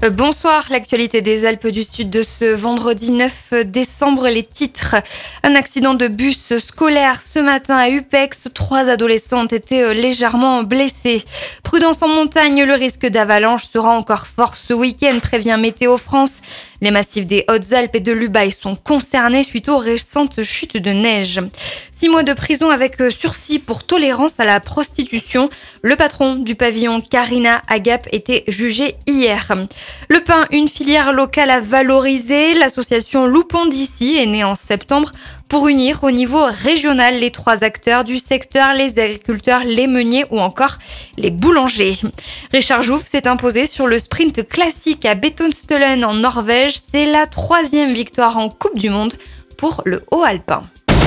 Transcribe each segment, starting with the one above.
Bonsoir, l'actualité des Alpes du Sud de ce vendredi 9 décembre, les titres. Un accident de bus scolaire ce matin à Upex, 3 adolescents ont été légèrement blessés. Prudence en montagne, le risque d'avalanche sera encore fort ce week-end, prévient Météo France. Les massifs des Hautes-Alpes et de l'Ubaye sont concernés suite aux récentes chutes de neige. 6 mois de prison avec sursis pour tolérance à la prostitution. Le patron du pavillon Carina à Gap était jugé hier. Le pain, une filière locale à valoriser. L'association Loupon d'ici est née en septembre pour unir au niveau régional les 3 acteurs du secteur, les agriculteurs, les meuniers ou encore les boulangers. Richard Jouve s'est imposé sur le sprint classique à Betonstølen en Norvège. C'est la 3e victoire en Coupe du Monde pour le haut alpin.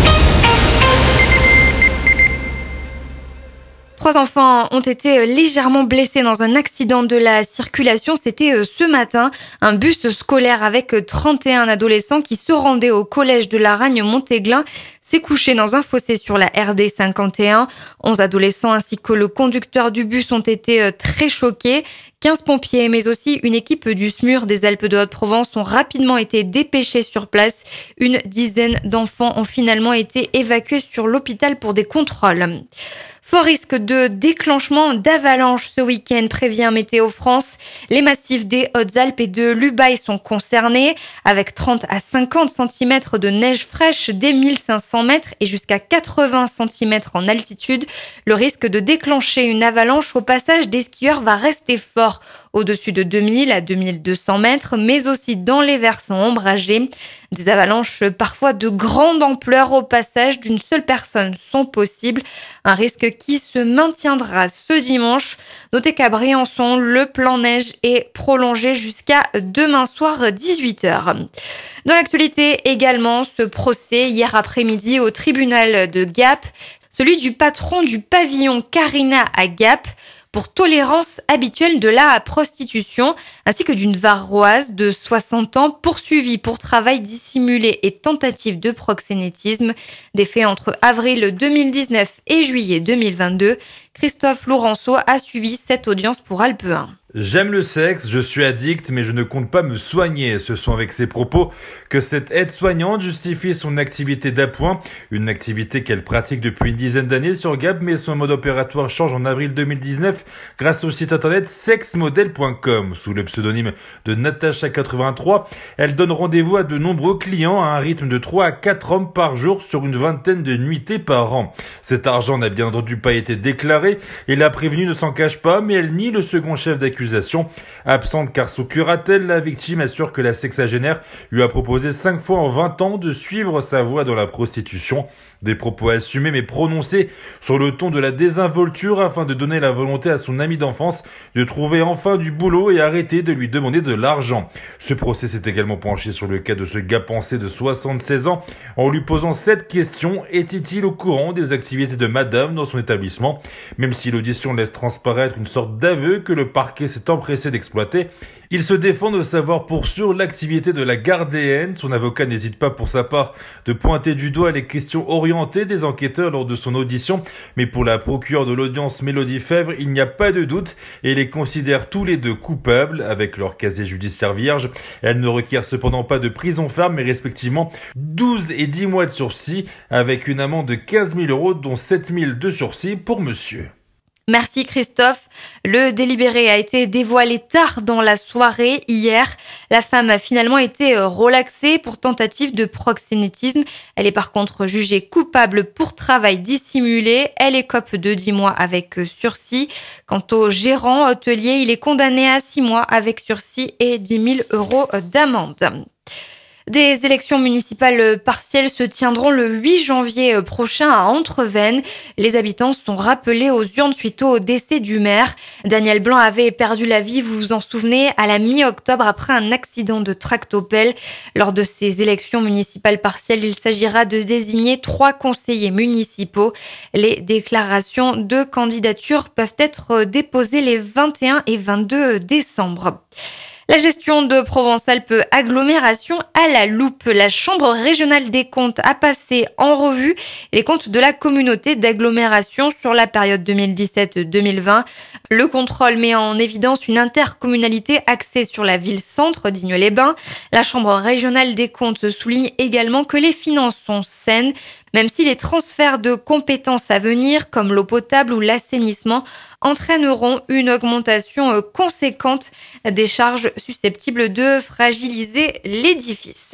3 enfants ont été légèrement blessés dans un accident de la circulation. C'était ce matin. Un bus scolaire avec 31 adolescents qui se rendaient au collège de la Ragne-Montéglin s'est couché dans un fossé sur la RD 51. 11 adolescents ainsi que le conducteur du bus ont été très choqués. 15 pompiers, mais aussi une équipe du SMUR des Alpes de Haute-Provence ont rapidement été dépêchés sur place. Une dizaine d'enfants ont finalement été évacués sur l'hôpital pour des contrôles. Fort risque de déclenchement d'avalanche ce week-end, prévient Météo France. Les massifs des Hautes-Alpes et de l'Ubaye sont concernés, avec 30 à 50 cm de neige fraîche dès 1500 mètres et jusqu'à 80 cm en altitude. Le risque de déclencher une avalanche au passage des skieurs va rester fort, au-dessus de 2000 à 2200 mètres, mais aussi dans les versants ombragés. Des avalanches parfois de grande ampleur au passage d'une seule personne sont possibles. Un risque qui se maintiendra ce dimanche. Notez qu'à Briançon, le plan neige est prolongé jusqu'à demain soir 18h. Dans l'actualité également, ce procès hier après-midi au tribunal de Gap, celui du patron du pavillon Carina à Gap, pour tolérance habituelle de la prostitution, ainsi que d'une Varoise de 60 ans poursuivie pour travail dissimulé et tentative de proxénétisme. Des faits entre avril 2019 et juillet 2022. Christophe Lourenço a suivi cette audience pour Alpe 1. J'aime le sexe, je suis addict, mais je ne compte pas me soigner. Ce sont avec ces propos que cette aide-soignante justifie son activité d'appoint, une activité qu'elle pratique depuis une dizaine d'années sur Gap, mais son mode opératoire change en avril 2019 grâce au site internet sexmodel.com. Sous le pseudonyme de Natacha83, elle donne rendez-vous à de nombreux clients à un rythme de 3 à 4 hommes par jour sur une vingtaine de nuitées par an. Cet argent n'a bien entendu pas été déclaré et la prévenue ne s'en cache pas, mais elle nie le second chef d'accusation. Absente car sous curatelle, la victime assure que la sexagénaire lui a proposé 5 fois en 20 ans de suivre sa voie dans la prostitution. Des propos assumés mais prononcés sur le ton de la désinvolture afin de donner la volonté à son ami d'enfance de trouver enfin du boulot et arrêter de lui demander de l'argent. Ce procès s'est également penché sur le cas de ce gars pensé de 76 ans en lui posant cette question: était-il au courant des activités de madame dans son établissement? Même si l'audition laisse transparaître une sorte d'aveu que le parquet s'est empressé d'exploiter, il se défend de savoir pour sûr l'activité de la gardéenne. Son avocat n'hésite pas pour sa part de pointer du doigt les questions orientées des enquêteurs lors de son audition, mais pour la procureure de l'audience Mélodie Fèvre, il n'y a pas de doute et les considère tous les deux coupables avec leur casier judiciaire vierge. Elle ne requiert cependant pas de prison ferme mais respectivement 12 et 10 mois de sursis avec une amende de 15 000 €, dont 7 000 de sursis pour monsieur. Merci Christophe. Le délibéré a été dévoilé tard dans la soirée hier. La femme a finalement été relaxée pour tentative de proxénétisme. Elle est par contre jugée coupable pour travail dissimulé. Elle écope de 10 mois avec sursis. Quant au gérant hôtelier, il est condamné à 6 mois avec sursis et 10 000 € d'amende. Des élections municipales partielles se tiendront le 8 janvier prochain à Entrevennes. Les habitants sont rappelés aux urnes suite au décès du maire. Daniel Blanc avait perdu la vie, vous vous en souvenez, à la mi-octobre après un accident de tractopelle. Lors de ces élections municipales partielles, il s'agira de désigner 3 conseillers municipaux. Les déclarations de candidature peuvent être déposées les 21 et 22 décembre. La gestion de Provence-Alpes Agglomération à la loupe. La Chambre régionale des comptes a passé en revue les comptes de la communauté d'agglomération sur la période 2017-2020. Le contrôle met en évidence une intercommunalité axée sur la ville-centre Digne-les-Bains. La Chambre régionale des comptes souligne également que les finances sont saines, même si les transferts de compétences à venir, comme l'eau potable ou l'assainissement, entraîneront une augmentation conséquente des charges susceptibles de fragiliser l'édifice.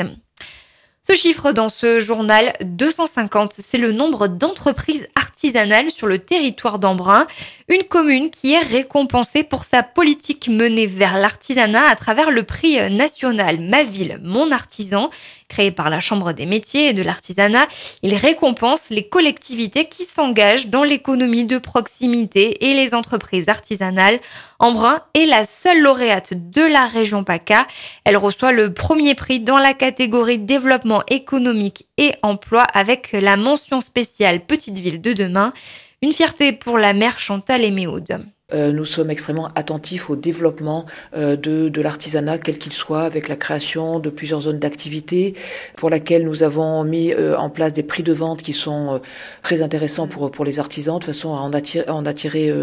Ce chiffre dans ce journal, 250, c'est le nombre d'entreprises artisanales sur le territoire d'Embrun, une commune qui est récompensée pour sa politique menée vers l'artisanat à travers le prix national Ma Ville, Mon Artisan, créé par la Chambre des métiers et de l'artisanat. Il récompense les collectivités qui s'engagent dans l'économie de proximité et les entreprises artisanales. Embrun est la seule lauréate de la région PACA. Elle reçoit le premier prix dans la catégorie développement économique et emploi avec la mention spéciale Petite Ville de demain. Une fierté pour la maire Chantal Éméaude. Nous sommes extrêmement attentifs au développement de l'artisanat, quel qu'il soit, avec la création de plusieurs zones d'activité, pour laquelle nous avons mis en place des prix de vente qui sont très intéressants pour les artisans, de façon à en attirer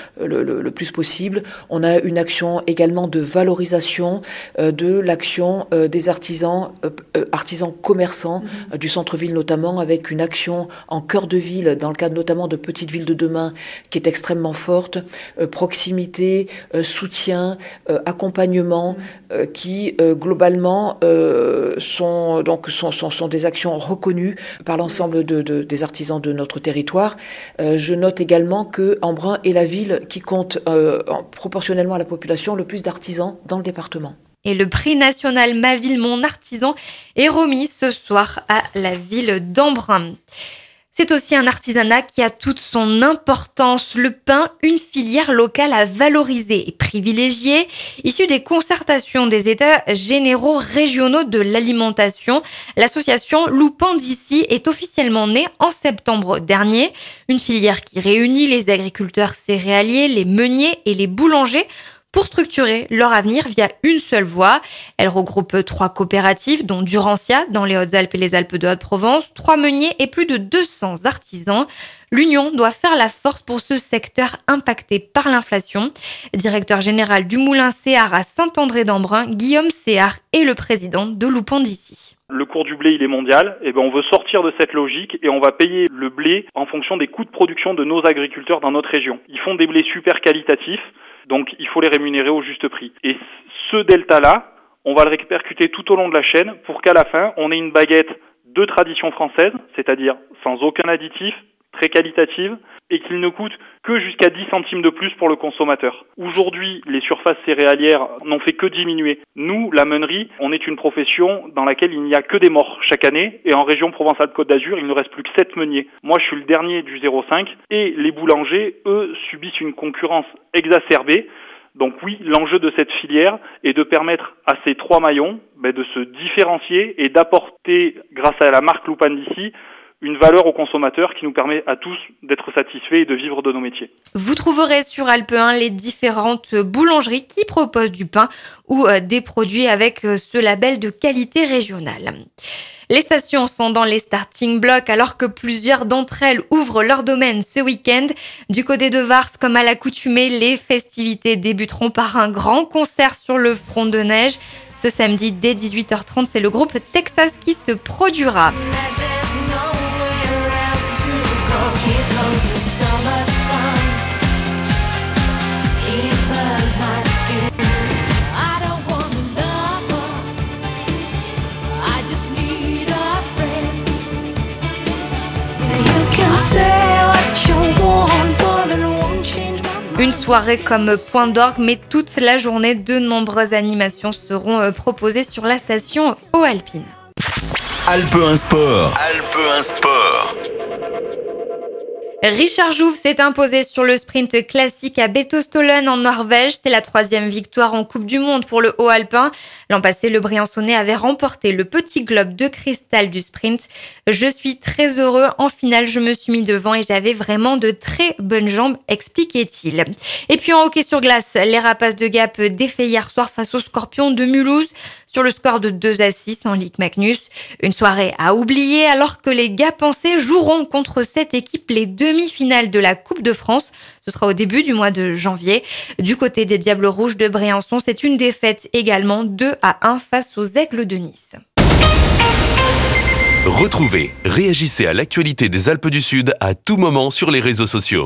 le plus possible. On a une action également de valorisation de l'action des artisans commerçants du centre-ville notamment, avec une action en cœur de ville, dans le cadre notamment de Petite Ville de demain, qui est extrêmement forte. Proximité, soutien, accompagnement, qui globalement sont des actions reconnues par l'ensemble des artisans de notre territoire. Je note également que Embrun est la ville qui compte proportionnellement à la population le plus d'artisans dans le département. Et le prix national Ma Ville, Mon Artisan est remis ce soir à la ville d'Embrun. C'est aussi un artisanat qui a toute son importance. Le pain, une filière locale à valoriser et privilégier, issue des concertations des États généraux régionaux de l'alimentation. L'association Loupan d'ici est officiellement née en septembre dernier. Une filière qui réunit les agriculteurs céréaliers, les meuniers et les boulangers pour structurer leur avenir via une seule voie. Elle regroupe 3 coopératives, dont Durancia, dans les Hautes-Alpes et les Alpes de Haute-Provence, 3 meuniers et plus de 200 artisans. L'union doit faire la force pour ce secteur impacté par l'inflation. Directeur général du Moulin Céard à Saint-André-d'Embrun, Guillaume Céard est le président de Loupan d'ici. Le cours du blé, il est mondial. On veut sortir de cette logique et on va payer le blé en fonction des coûts de production de nos agriculteurs dans notre région. Ils font des blés super qualitatifs, donc il faut les rémunérer au juste prix. Et ce delta-là, on va le répercuter tout au long de la chaîne pour qu'à la fin, on ait une baguette de tradition française, c'est-à-dire sans aucun additif, très qualitative, et qu'il ne coûte que jusqu'à 10 centimes de plus pour le consommateur. Aujourd'hui, les surfaces céréalières n'ont fait que diminuer. Nous, la meunerie, on est une profession dans laquelle il n'y a que des morts chaque année, et en région Provence-Alpes-Côte d'Azur, il ne reste plus que 7 meuniers. Moi, je suis le dernier du 0,5, et les boulangers, eux, subissent une concurrence exacerbée. Donc oui, l'enjeu de cette filière est de permettre à ces 3 maillons de se différencier et d'apporter, grâce à la marque Loupan d'ici, une valeur aux consommateurs qui nous permet à tous d'être satisfaits et de vivre de nos métiers. Vous trouverez sur Alpe 1 les différentes boulangeries qui proposent du pain ou des produits avec ce label de qualité régionale. Les stations sont dans les starting blocks alors que plusieurs d'entre elles ouvrent leur domaine ce week-end. Du côté de Vars, comme à l'accoutumée, les festivités débuteront par un grand concert sur le front de neige. Ce samedi dès 18h30, c'est le groupe Texas qui se produira. Une soirée comme point d'orgue, mais toute la journée, de nombreuses animations seront proposées sur la station Haut-Alpine. Alpe 1 Sport. Alpe 1 Sport. Richard Jouve s'est imposé sur le sprint classique à Beitostølen en Norvège. C'est la 3e victoire en Coupe du Monde pour le haut alpin. L'an passé, le Briançonnais avait remporté le petit globe de cristal du sprint. Je suis très heureux. En finale, je me suis mis devant et j'avais vraiment de très bonnes jambes, expliquait-il. Et puis en hockey sur glace, les Rapaces de Gap défaits hier soir face aux Scorpions de Mulhouse sur le score de 2-6 en Ligue Magnus. Une soirée à oublier alors que les Gapençais joueront contre cette équipe les demi-finales de la Coupe de France. Ce sera au début du mois de janvier. Du côté des Diables Rouges de Briançon, c'est une défaite également 2-1 face aux Aigles de Nice. Retrouvez, réagissez à l'actualité des Alpes du Sud à tout moment sur les réseaux sociaux.